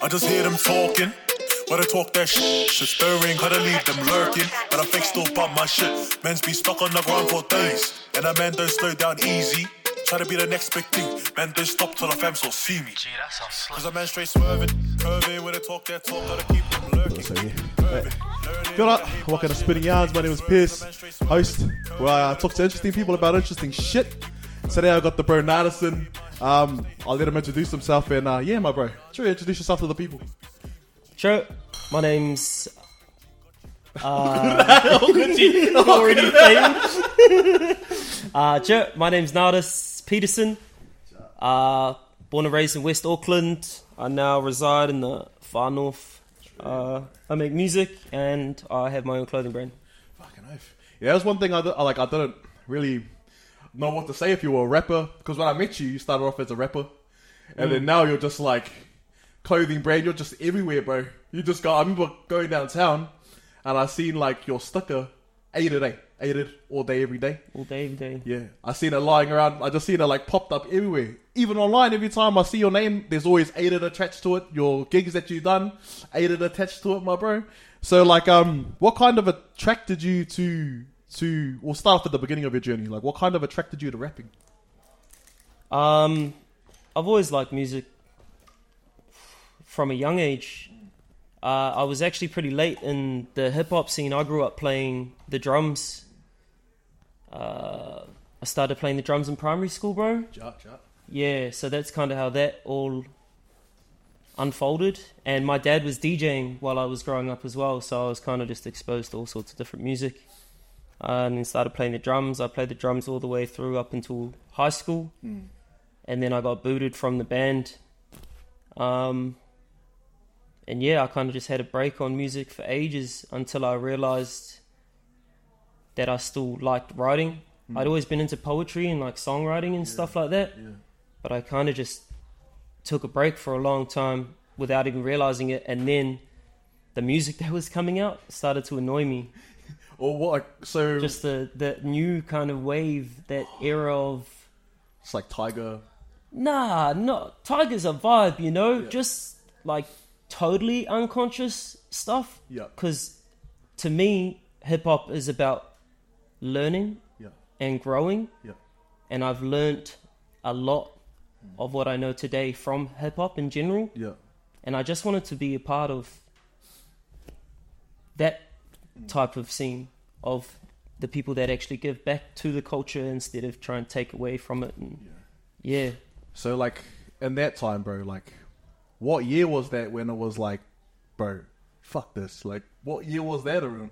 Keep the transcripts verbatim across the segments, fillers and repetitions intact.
I just hear them talking. When I talk that shit, shit stirring, gotta leave them lurking. But I fake still bump my shit. Men's be stuck on the ground for days. And a man don't slow down easy. Try to be the next big thing. Man don't stop till the fam so see me. Gee, that sounds slick. Cause a man straight swerving, curving. When I talk that talk, gotta keep them lurking. So, yeah. Hey. Good up, welcome to Spinning Yarns. My name is Pierce, host, where I talk to interesting people about interesting shit. Today I got the bro Nardison. Um, I'll let him introduce himself and uh, yeah, my bro, sure, introduce yourself to the people. Sure, my name's uh, already famous. uh, sure, my name's Nardis Peterson. Uh, born and raised in West Auckland. I now reside in the far north. Uh, I make music and I have my own clothing brand. Fucking oath. Yeah, that was one thing I, I like. I didn't really know what to say if you were a rapper, because when I met you, you started off as a rapper, and mm. then now you're just like clothing brand. You're just everywhere, bro. You just go. I remember going downtown and I seen like your sticker, eight a day, eight it all day, every day, all day, every day. Yeah, I seen it lying around. I just seen it like popped up everywhere. Even online, every time I see your name, there's always eight it attached to it. Your gigs that you've done, eight it attached to it, my bro. So like, um, what kind of attracted you to to? We'll start off at the beginning of your journey. Like, what kind of attracted you to rapping? Um, I've always liked music from a young age. Uh, I was actually pretty late in the hip hop scene. I grew up playing the drums. Uh, I started playing the drums in primary school, bro. Jut, jut. Yeah, so that's kind of how that all unfolded. And my dad was DJing while I was growing up as well, so I was kind of just exposed to all sorts of different music. Uh, and then started playing the drums. I played the drums all the way through up until high school. Mm. And then I got booted from the band. Um, and yeah, I kind of just had a break on music for ages until I realized that I still liked writing. Mm. I'd always been into poetry and like songwriting and yeah. stuff like that. Yeah. But I kind of just took a break for a long time without even realizing it. And then the music that was coming out started to annoy me. Or what? Like, so just the, the new kind of wave, that era of... It's like Tiger. Nah, no. Tiger's a vibe, you know? Yeah. Just like totally unconscious stuff. Yeah. Because to me, hip-hop is about learning yeah. and growing. Yeah. And I've learnt a lot of what I know today from hip-hop in general. Yeah. And I just wanted to be a part of that type of scene, of the people that actually give back to the culture instead of try and take away from it. And yeah. yeah. So like in that time, bro, like what year was that when it was like, bro, fuck this? Like what year was that around?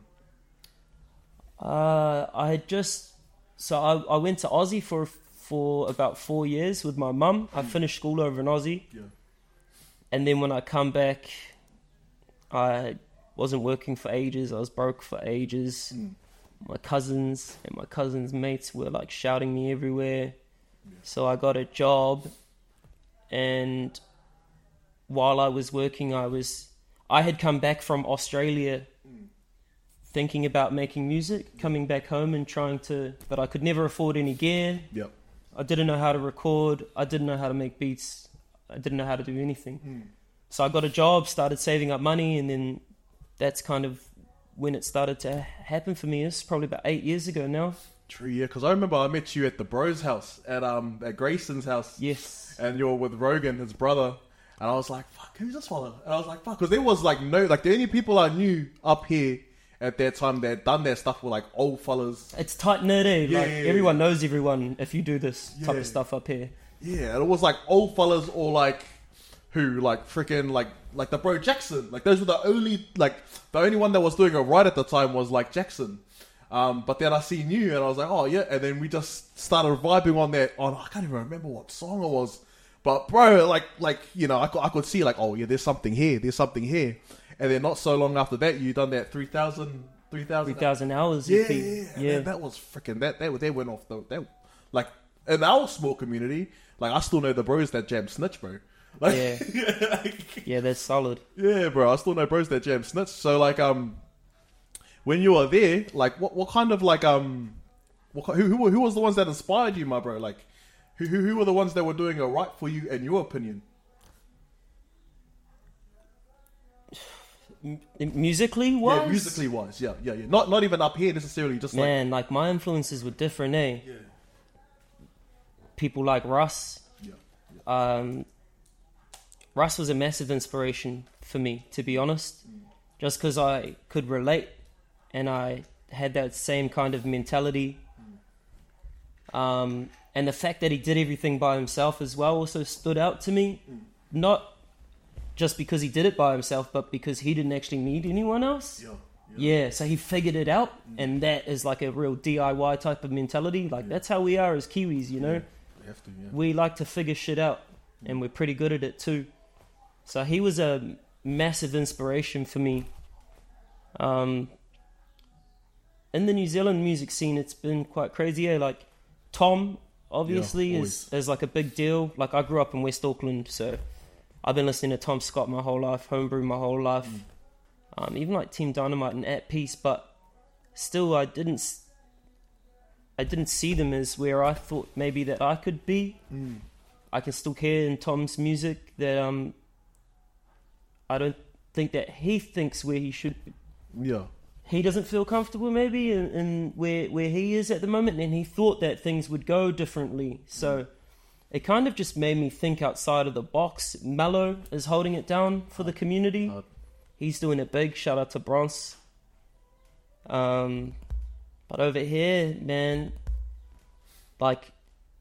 Uh, I had just, so I, I went to Aussie for for about four years with my mum. I finished school over in Aussie. Yeah. And then when I come back, I wasn't working for ages. I was broke for ages. Mm. My cousins and my cousins' mates were like shouting me everywhere. Yeah. So I got a job, and while I was working, I was I had come back from Australia mm. thinking about making music, coming back home and trying to, but I could never afford any gear. Yep. I didn't know how to record. I didn't know how to make beats. I didn't know how to do anything. Mm. So I got a job, started saving up money, and then that's kind of when it started to happen for me. It's probably about eight years ago now. True, yeah, because I remember I met you at the bro's house, at um at Grayson's house. Yes. And you were with Rogan, his brother, and I was like, fuck, who's this fella? And I was like, fuck, because there was like no, like the only people I knew up here at that time that done that stuff were like old fellas. It's tight-knit, eh? Yeah, like yeah, everyone yeah. knows everyone if you do this yeah. type of stuff up here. Yeah, and it was like old fellas or like who like freaking like like the bro Jackson. Like those were the only like the only one that was doing it right at the time was like Jackson. Um, but then I seen you and I was like, oh yeah, and then we just started vibing on that. On I can't even remember what song it was, but bro, like like you know I could, I could see like oh yeah, there's something here, there's something here, and then not so long after that you done that three thousand three thousand hours. Yeah, E P. yeah, yeah. That, that was freaking that that they went off the that like in our small community. Like I still know the bros that jam Snitch, bro. Like, yeah, like, yeah, that's solid. Yeah, bro. I still know bros that jam Snitch. So like um. When you were there, like, what, what kind of, like, um, what, who, who who was the ones that inspired you, my bro? Like, who, who who were the ones that were doing it right for you, in your opinion? M- musically wise, Yeah, musically wise. Yeah, yeah, yeah. Not not even up here necessarily. Just like man, like my influences were different, eh? yeah, People like Russ. yeah, Um, Russ was a massive inspiration for me, to be honest, just because I could relate and I had that same kind of mentality. Um, and the fact that he did everything by himself as well also stood out to me. Not just because he did it by himself, but because he didn't actually need anyone else. yeah, Yeah, so he figured it out, and that is like a real D I Y type of mentality. Like, that's how we are as Kiwis, you know? We have to. Yeah. We like to figure shit out, and we're pretty good at it too. So he was a massive inspiration for me. Um, in the New Zealand music scene, it's been quite crazy. Eh? Like Tom, obviously, Yeah, is is like a big deal. Like I grew up in West Auckland, so I've been listening to Tom Scott my whole life, Homebrew my whole life, Mm. um, even like Team Dynamite and At Peace. But still, I didn't. s- I didn't see them as where I thought maybe that I could be. Mm. I can still hear in Tom's music that um I don't think that he thinks where he should be. Yeah. He doesn't feel comfortable maybe in, in where where he is at the moment, and he thought that things would go differently. So it kind of just made me think outside of the box. Mello is holding it down for the community. Hard. He's doing it big. Shout out to Bronze. Um but over here, man, like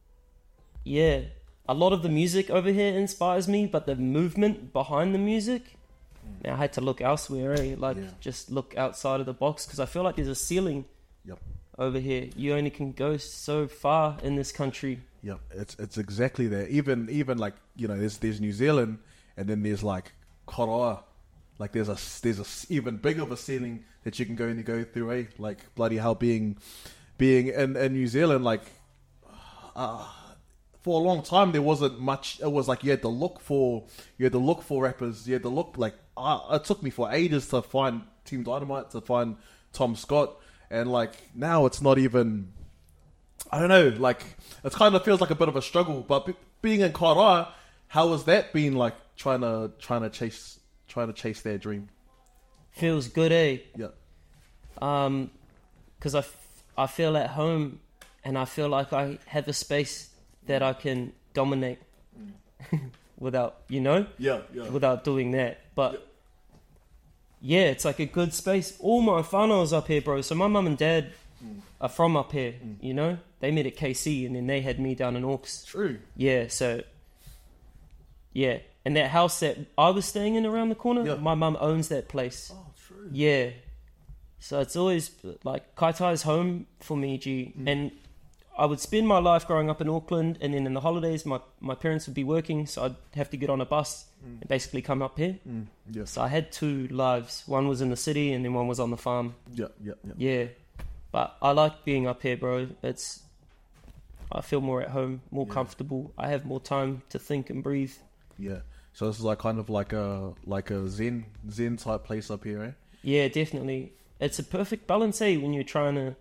yeah, a lot of the music over here inspires me, but the movement behind the music, man, I had to look elsewhere, eh? Like, Yeah. just look outside of the box, because I feel like there's a ceiling Yep. over here. You only can go so far in this country. Yeah, it's it's exactly that. Even even like you know, there's there's New Zealand, and then there's like Koroa. Like there's a there's a s- even bigger of a ceiling that you can go and go through. Eh? Like bloody hell, being being in, in New Zealand, like uh, for a long time there wasn't much. It was like you had to look for you had to look for rappers. You had to look like uh, it took me for ages to find Team Dynamite, to find Tom Scott, and like now it's not even. I don't know, like, it kind of feels like a bit of a struggle, but be, being in Kairai, how has that been, like, trying to, trying to chase, trying to chase their dream? Feels good, eh? Yeah. Um, because I, f- I feel at home, and I feel like I have a space that I can dominate without, you know, Yeah, yeah. without doing that. But yeah, it's like a good space. All my whānao's up here, bro. So my mum and dad are from up here, you know? They met at K C, and then they had me down in Auckland. True. Yeah, so yeah. And that house that I was staying in around the corner, Yeah. my mum owns that place. Oh, true. Yeah. So it's always like Kaitai's home for me, G. And I would spend my life growing up in Auckland, and then in the holidays, my, my parents would be working, so I'd have to get on a bus and basically come up here. Mm, yes. So I had two lives. One was in the city, and then one was on the farm. Yeah, yeah, yeah. Yeah. But I like being up here, bro. It's I feel more at home, more Yeah. comfortable. I have more time to think and breathe. Yeah. So this is like kind of like a like a zen zen type place up here, eh? Yeah, definitely. It's a perfect balance, eh, when you're trying to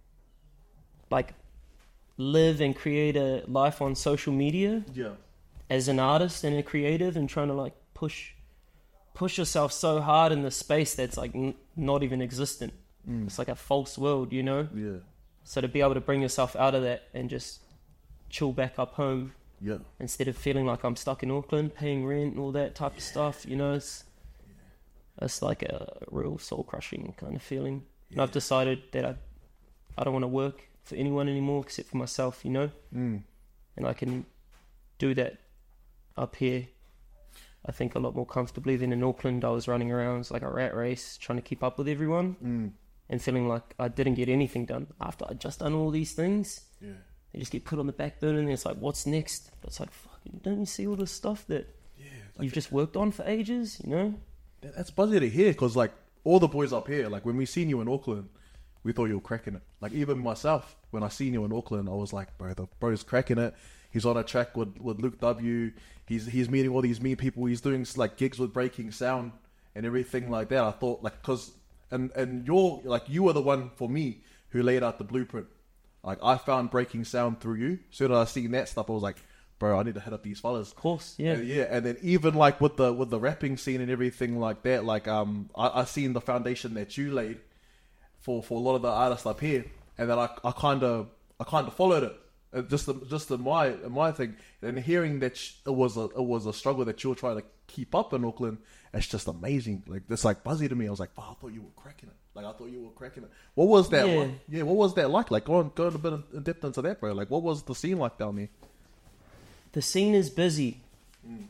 like live and create a life on social media Yeah. as an artist and a creative, and trying to like push push yourself so hard in the space that's like n- not even existent. Mm. It's like a false world, you know? Yeah. So to be able to bring yourself out of that and just chill back up home Yeah. instead of feeling like I'm stuck in Auckland paying rent and all that type of stuff, you know, it's it's like a real soul crushing kind of feeling. And I've decided that I I don't want to work for anyone anymore except for myself, you know, Mm. and I can do that up here. I think a lot more comfortably than in Auckland. I was running around, it's like a rat race, trying to keep up with everyone Mm. and feeling like I didn't get anything done after I'd just done all these things. Yeah. They just get put on the back burner, and it's like, what's next? But it's like, fucking, don't you see all this stuff that Yeah. Like you've just worked on for ages, you know? that- that's buzzy to hear, because like all the boys up here, like when we seen you in Auckland, we thought you were cracking it. Like even myself, when I seen you in Auckland, I was like, bro, the bro's cracking it. He's on a track with, with Luke W. He's he's meeting all these mean people. He's doing like gigs with Breaking Sound and everything like that. I thought like, cause and and you're like you were the one for me who laid out the blueprint. Like I found Breaking Sound through you. So that I seen that stuff, I was like, bro, I need to hit up these fellas. Of course, yeah. And, yeah, and then even like with the with the rapping scene and everything like that, like um, I I seen the foundation that you laid for, for a lot of the artists up here, and then I I kind of I kind of followed it, uh, just the, just in my in my thing, and hearing that sh- it was a it was a struggle that you were trying to keep up in Auckland, it's just amazing. Like it's like buzzy to me. I was like, oh, I thought you were cracking it. Like I thought you were cracking it. What was that? Yeah. Like? Yeah, what was that like? Like go on, go on a bit in depth into that, bro. Like what was the scene like down there? The scene is busy. Mm.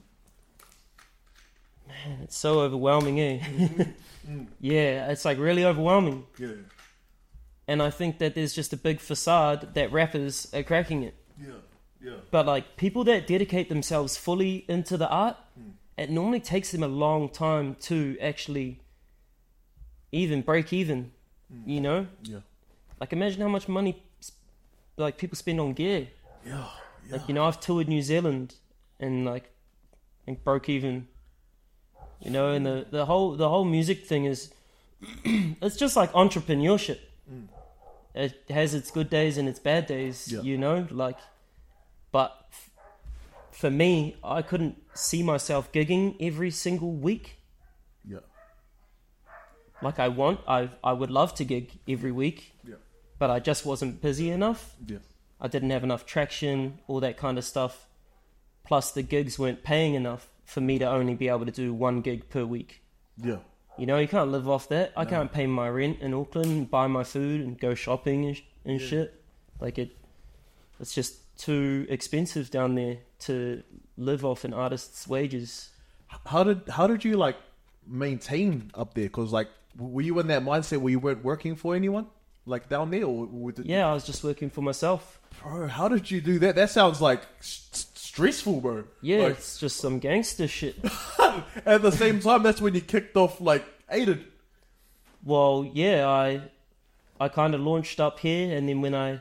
Man, it's so overwhelming, eh? Mm. Yeah, it's like really overwhelming. Yeah, And I think that there's just a big facade that rappers are cracking it. yeah, yeah. But like people that dedicate themselves fully into the art, Mm. it normally takes them a long time to actually even break even, Mm. you know? Yeah, Like imagine how much money sp- like people spend on gear. yeah, yeah. Like, you know, I've toured New Zealand and like and broke even. You know, and the, the whole the whole music thing is it's just like entrepreneurship. Mm. It has its good days and its bad days, Yeah. you know, like but f- for me, I couldn't see myself gigging every single week Yeah, like I want. I I would love to gig every week, yeah, but I just wasn't busy enough. yeah, I didn't have enough traction, all that kind of stuff. Plus, the gigs weren't paying enough for me to only be able to do one gig per week. yeah. You know, you can't live off that. I No. can't pay my rent in Auckland, buy my food, and go shopping and, sh- and Yeah. shit. Like it, it's just too expensive down there to live off an artist's wages. How did how did you like maintain up there? Because like, were you in that mindset where you weren't working for anyone, like down there, or was it, Yeah, I was just working for myself. bro? How did you do that? That sounds like s- s- stressful, bro. Yeah, Like, it's just some gangster shit. at the same time, that's when you kicked off like Aiden. Well, yeah, I I kind of launched up here, and then when I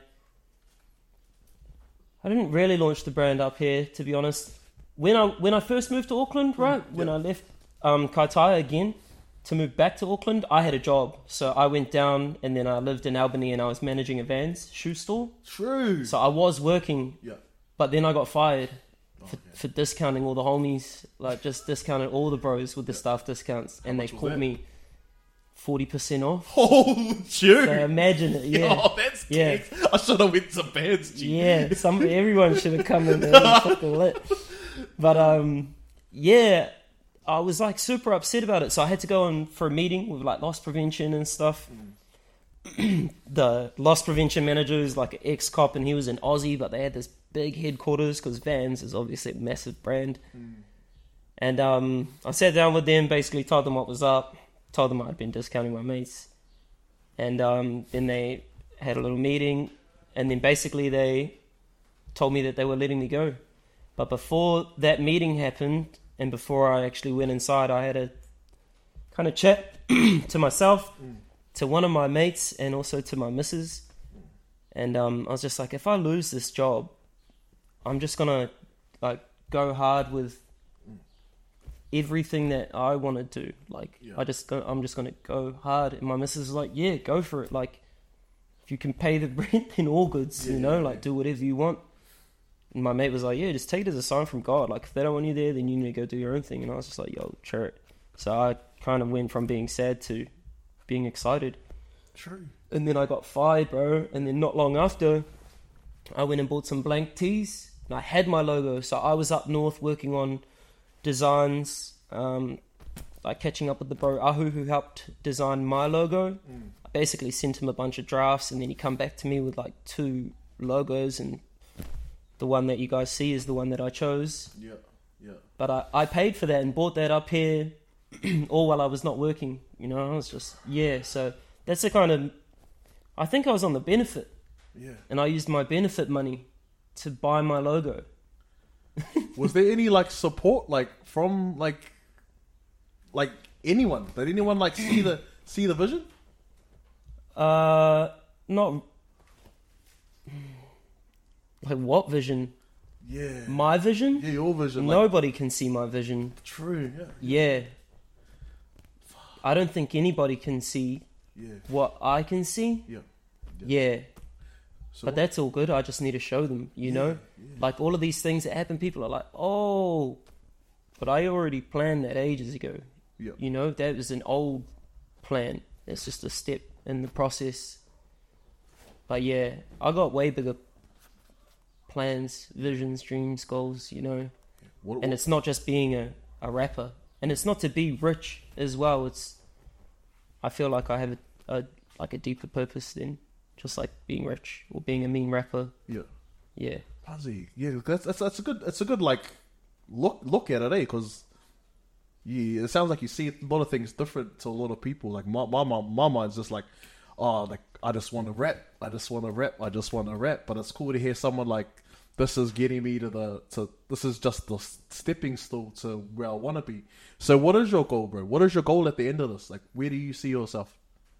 I didn't really launch the brand up here, to be honest. When I when I first moved to Auckland, right, when yeah. I left um, Kaitaia again to move back to Auckland, I had a job, so I went down, and then I lived in Albany, and I was managing a Vans shoe store. True. So I was working, yeah. but then I got fired for, Okay. for discounting all the homies, like just discounted all the bros with the staff discounts, and they much was caught that? me forty percent off. Oh, shoot. So imagine it, yeah. Oh, that's Yeah. yeah. I should have went to bands, G. Yeah, some everyone should have come in there and took the lit. But um, yeah, I was like super upset about it, so I had to go in for a meeting with like loss prevention and stuff. The loss prevention manager is like an ex-cop, and he was in Aussie, but they had this big headquarters because Vans is obviously a massive brand. Mm. And um, I sat down with them, basically told them what was up, told them I'd been discounting my mates, and um, then they had a little meeting, and then basically they told me that they were letting me go. But before that meeting happened, and before I actually went inside, I had a kind of chat to myself, Mm. to one of my mates, and also to my missus. And um, I was just like, if I lose this job, I'm just gonna like go hard with everything that I want to do. Like, Yeah. I just go, I'm just gonna go hard. And my missus is like, yeah, go for it. Like, if you can pay the rent, then all goods, Yeah, you know, yeah, like yeah. do whatever you want. And my mate was like, yeah, just take it as a sign from God. Like, if they don't want you there, then you need to go do your own thing. And I was just like, yo, sure. So I kind of went from being sad to being excited. True. And then I got fired, bro. And then not long after, I went and bought some blank tees. And I had my logo. So I was up north working on designs, um, like catching up with the bro Ahu who helped design my logo. Mm. I basically sent him a bunch of drafts, and then he come back to me with like two logos, and the one that you guys see is the one that I chose. Yeah. Yeah. But I, I paid for that and bought that up here all while I was not working. You know, I was just, yeah. So that's the kind of, I think I was on the benefit, Yeah. and I used my benefit money to buy my logo. Was there any like support like from like like anyone? Did anyone like see the see the vision? Uh, not, like what vision? Yeah. My vision? Yeah, your vision. Like, Nobody can see my vision. true. Yeah. Yeah. I don't think anybody can see Yeah. what I can see. Yeah. Yeah. So but that's all good. I just need to show them, you Yeah, know? yeah. Like all of these things that happen, people are like, oh, but I already planned that ages ago. Yeah. You know, that was an old plan. It's just a step in the process. But yeah, I got way bigger plans, visions, dreams, goals, you know? What, And it's not just being a, a rapper. And it's not to be rich as well. It's, I feel like I have a, a like a deeper purpose than just like being rich or being a mean rapper. yeah. Yeah. Bloody, yeah, that's, that's that's a good that's a good like look look at it, eh? Because yeah, it sounds like you see a lot of things different to a lot of people. Like my my my, my mind's just like, oh, like I just want to rap, I just want to rap, I just want to rap. But it's cool to hear someone like this is getting me to the to this is just the stepping stool to where I want to be. So what is your goal, bro? What is your goal at the end of this? Like, where do you see yourself?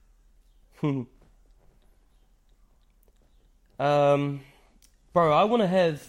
um, bro, I want to have.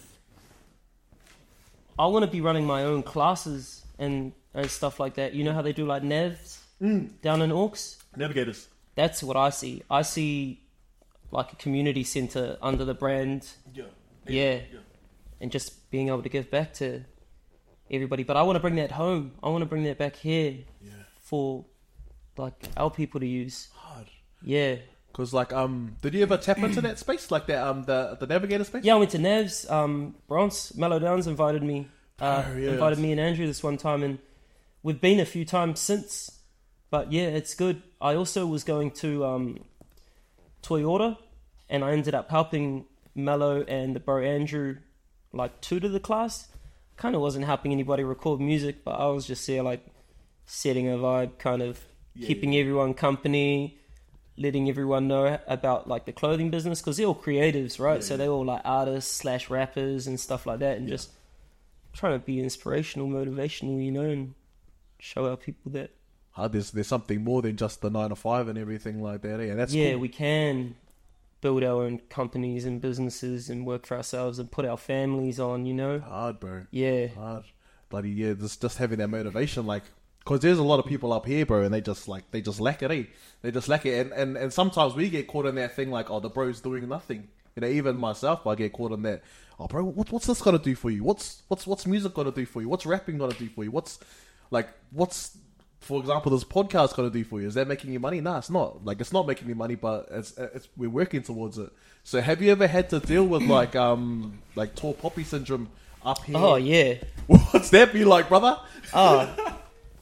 I want to be running my own classes and and stuff like that. You know how they do like Nevs Mm. down in Orcs? Navigators. That's what I see. I see like a community center under the brand. Yeah. Yeah. And just being able to give back to everybody. But I want to bring that home. I want to bring that back here Yeah. for like our people to use. Hard. Yeah. Cause like um, did you ever tap into that space like that um the the Navigator space? Yeah, I went to Nevs. Um, Bronx, Mellow Downs invited me. Uh, Oh, yeah. Invited me and Andrew this one time, and we've been a few times since. But yeah, it's good. I also was going to um, Toyota, and I ended up helping Mellow and the bro Andrew like tutor the class. Kind of wasn't helping anybody record music, but I was just there like setting a vibe, kind of Yeah, keeping yeah. everyone company, letting everyone know about like the clothing business, because they're all creatives, right? Yeah, so yeah. they're all like artists slash rappers and stuff like that, and Yeah. just trying to be inspirational, motivational, you know, and show our people that Ah, there's there's something more than just the nine to five and everything like that, eh? And that's yeah, cool. we can build our own companies and businesses and work for ourselves and put our families on, you know. Hard, bro. Yeah, Hard. Bloody yeah, just just having that motivation, like, because there's a lot of people up here, bro, and they just like they just lack it, eh? They just lack it, and, and and sometimes we get caught in that thing, like, oh, the bro's doing nothing. You know, even myself, I get caught in that. Oh, bro, what, what's this gonna do for you? What's what's what's music gonna do for you? What's rapping gonna do for you? What's like what's for example, this podcast gonna do for you? Is that making you money? Nah, it's not. Like, it's not making me money, but it's, it's we're working towards it. So, have you ever had to deal with like um like tall poppy syndrome up here? oh yeah, What's that be like, brother? oh.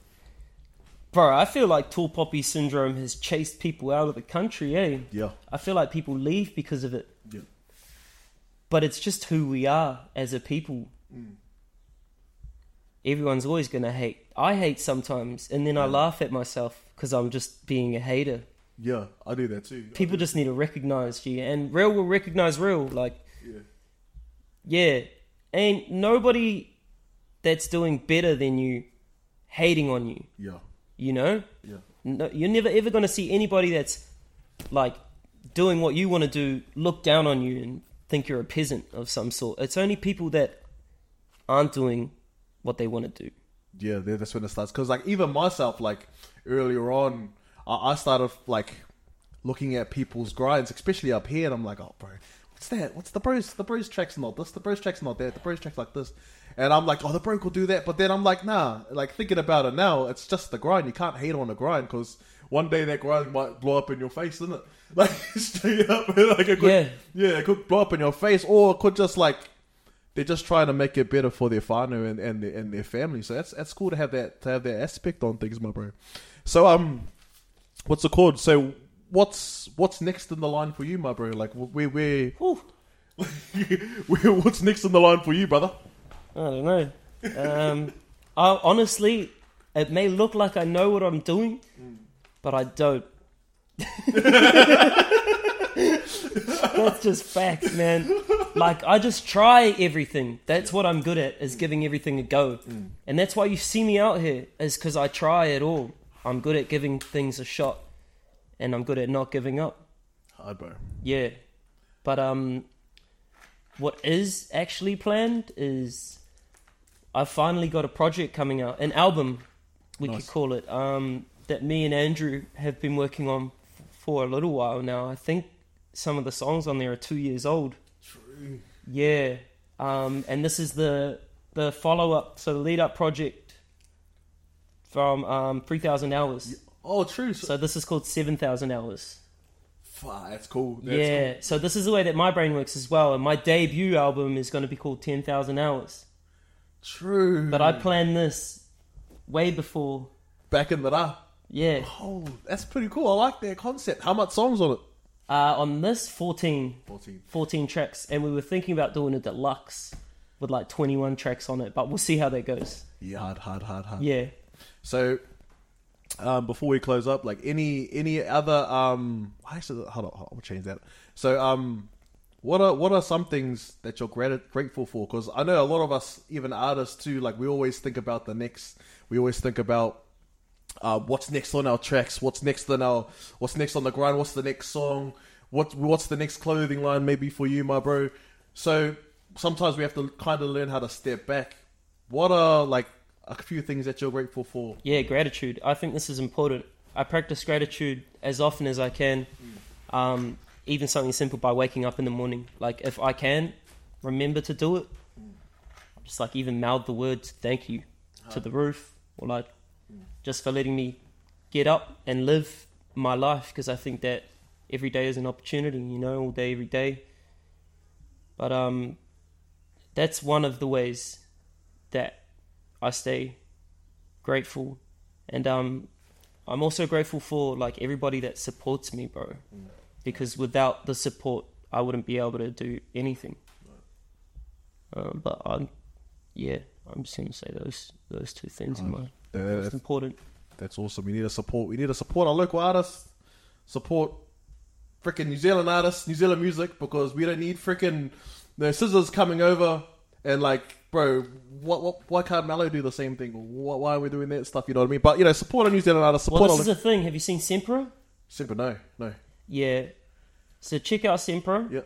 Bro, I feel like tall poppy syndrome has chased people out of the country, eh? Yeah, I feel like people leave because of it. yeah, But it's just who we are as a people. Mm. Everyone's always going to hate. I hate sometimes, and then I laugh at myself because I'm just being a hater. yeah. I do that too. I People do. just need to recognize you, and real will recognize real. Like, yeah, yeah, ain't nobody that's doing better than you hating on you, yeah, you know? yeah, No, you're never ever going to see anybody that's like doing what you want to do look down on you and think you're a peasant of some sort. It's only people that aren't doing what they want to do. yeah. there- That's when it starts. Because like even myself, like earlier on, I, I started like looking at people's grinds, especially up here, and I'm like, oh, bro, what's that? What's the bros? The bros track's not this. The bros track's not that. The bros track's like this. And I'm like, oh, the bro could do that. But then I'm like, nah. Like thinking about it now, it's just the grind. You can't hate on the grind because one day that grind might blow up in your face, isn't it? Like straight up, like it could, Yeah. yeah, it could blow up in your face, or it could just like they're just trying to make it better for their whānau and and their, and their family. So that's that's cool to have that to have that aspect on things, my bro. So um, what's it called? So what's what's next in the line for you, my bro? Like where where, Whew. where what's next in the line for you, brother? I don't know. Um, I, honestly, it may look like I know what I'm doing, but I don't. That's just facts, man. Like, I just try everything. That's what I'm good at, is giving everything a go. And that's why you see me out here, is because I try it all. I'm good at giving things a shot, and I'm good at not giving up. Hard, bro. Yeah. But um, what is actually planned is I've finally got a project coming out, an album, we Nice. could call it, um, that me and Andrew have been working on f- for a little while now. I think some of the songs on there are two years old. True. Yeah. Um, and this is the the follow up, so the lead up project from um, three thousand hours. Oh, true. So, So this is called seven thousand hours. fuck, that's cool. That's Yeah. cool. So this is the way that my brain works as well. And my debut album is going to be called ten thousand hours. True. But I planned this way before. Back in the day. Yeah. Oh, that's pretty cool. I like that concept. How much songs on it? Uh, on this, fourteen. fourteen. fourteen tracks. And we were thinking about doing a deluxe with like twenty-one tracks on it. But we'll see how that goes. Yeah, hard, hard, hard, hard. Yeah. So, um, before we close up, like any any other um, I should hold on, I'll change that. So, um, what are what are some things that you're grat- grateful for? Because I know a lot of us, even artists too, like we always think about the next. We always think about uh, what's next on our tracks, what's next on our, what's next on the grind, what's the next song, what what's the next clothing line maybe for you, my bro. So sometimes we have to kind of learn how to step back. What are like a few things that you're grateful for? Yeah, gratitude. I think this is important. I practice gratitude as often as I can. Um, even something simple by waking up in the morning. Like if I can, remember to do it. Just like even mouth the words thank you to the roof, or like just for letting me get up and live my life, because I think that every day is an opportunity, you know, all day, every day. But um, that's one of the ways that I stay grateful. And um, I'm also grateful for like everybody that supports me, bro. Mm. Because without the support, I wouldn't be able to do anything. Right. Um, but I'm, yeah, I'm just gonna say those those two things Oh, in my yeah, most that's, important. that's awesome. We need to support. We need to support our local artists. Support freaking New Zealand artists, New Zealand music, because we don't need freaking the scissors coming over and like, bro, what, what, why can't Mallow do the same thing? Why, why are we doing that stuff? You know what I mean? But you know, support our New Zealand artists. Support Well, this our is the thing. Have you seen Sempra? Simple, no, no. Yeah. So check out Sempra. Yeah.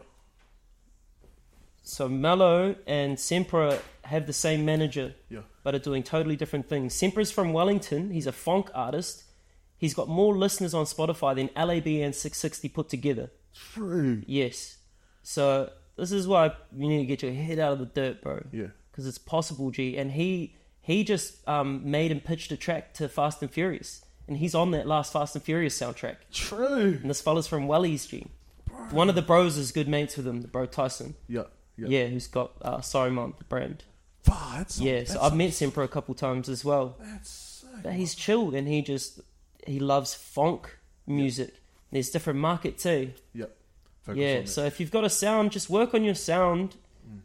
So Mello and Sempra have the same manager, Yeah. but are doing totally different things. Sempra's from Wellington. He's a funk artist. He's got more listeners on Spotify than L A B and six sixty put together. True. Yes. So this is why you need to get your head out of the dirt, bro. Yeah. Because it's possible, G. And he he just um, made and pitched a track to Fast and Furious. And he's on that last Fast and Furious soundtrack. True. And this fella's from Wellies, G. One of the bros is good mates with him, the bro Tyson. Yeah. Yeah. Yeah, who's got uh, Sorry Mom, the brand. Fuck, that's Yeah, that's so I've met Sempra a couple times as well. That's sick. But he's chilled and he just, he loves funk music. Yeah. There's different market too. Yep. Focus Yeah, on so it. if you've got a sound, just work on your sound mm.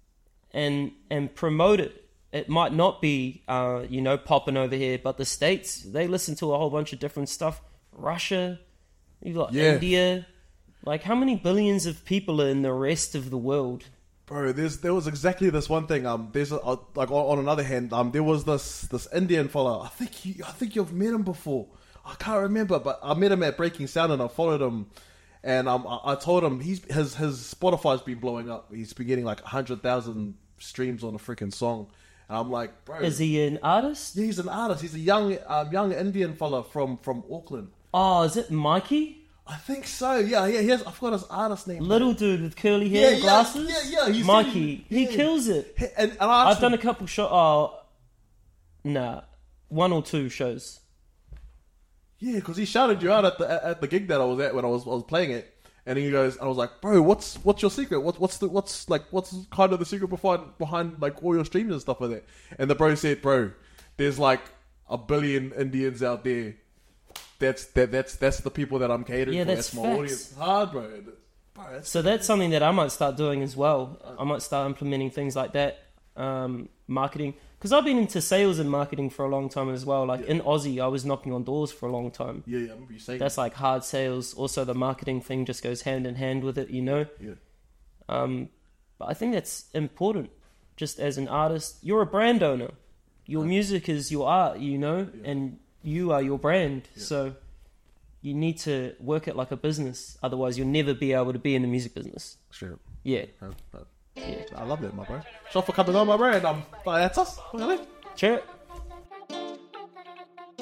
and and promote it. It might not be, uh, you know, popping over here, but the States, they listen to a whole bunch of different stuff. Russia, you've got Yeah. India. Like, how many billions of people are in the rest of the world? Bro, there's there was exactly this one thing. Um, there's a, uh, like on, on another hand, um, there was this this Indian fella. I think you, I think you've met him before. I can't remember, but I met him at Breaking Sound and I followed him. And um, I, I told him he's his his Spotify's been blowing up. He's been getting like a hundred thousand streams on a freaking song. And I'm like, bro, Is he an artist? yeah, he's an artist. He's a young um, young Indian fella from from Auckland. Oh, is it Mikey? I think so. Yeah, yeah. He has, I forgot his artist name. Little dude with curly hair Yeah, and yeah, glasses? yeah, yeah, he's- Mikey. He yeah. kills it. He- And, and I asked I've done him, a couple shows. Oh, nah. One or two shows. yeah, because he shouted you out at the at at the gig that I was at when I was I was playing it, and he goes, I was like, bro, what's what's your secret? What what's the what's like what's kind of the secret behind behind like all your streams and stuff like that? And the bro said, bro, there's like a billion Indians out there. That's that that's that's the people that I'm catering Yeah, for. that's my facts. audience. It's hard, bro. Bro, that's So that's something that I might start doing as well. I might start implementing things like that. Um, marketing. Because I've been into sales and marketing for a long time as well. Like Yeah. in Aussie, I was knocking on doors for a long time. yeah, yeah. I remember you saying That's like hard sales. Also, the marketing thing just goes hand in hand with it, you know? yeah. Um, but I think that's important. Just as an artist, you're a brand owner. Your music is your art, you know, Yeah. and you are your brand. Yeah. So you need to work it like a business. Otherwise, you'll never be able to be in the music business. Sure. Yeah. Uh, uh, Yeah. I love that, my bro. Shout for coming on, my bro. And um, that's us. Look at it. Sure.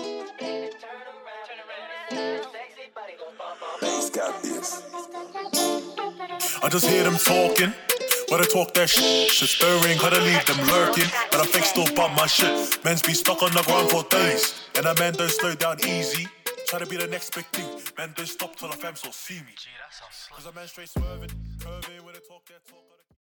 Bass got this. just hear them talking. When I talk that shit, shit stirring, how to leave them lurking. But I fake still bump my shit. Men's be stuck on the ground for days. And a man don't slow down easy. Try to be the next big thing. Man don't stop till the fam so see me. Cause a man straight swerving, curving when they talk that talk.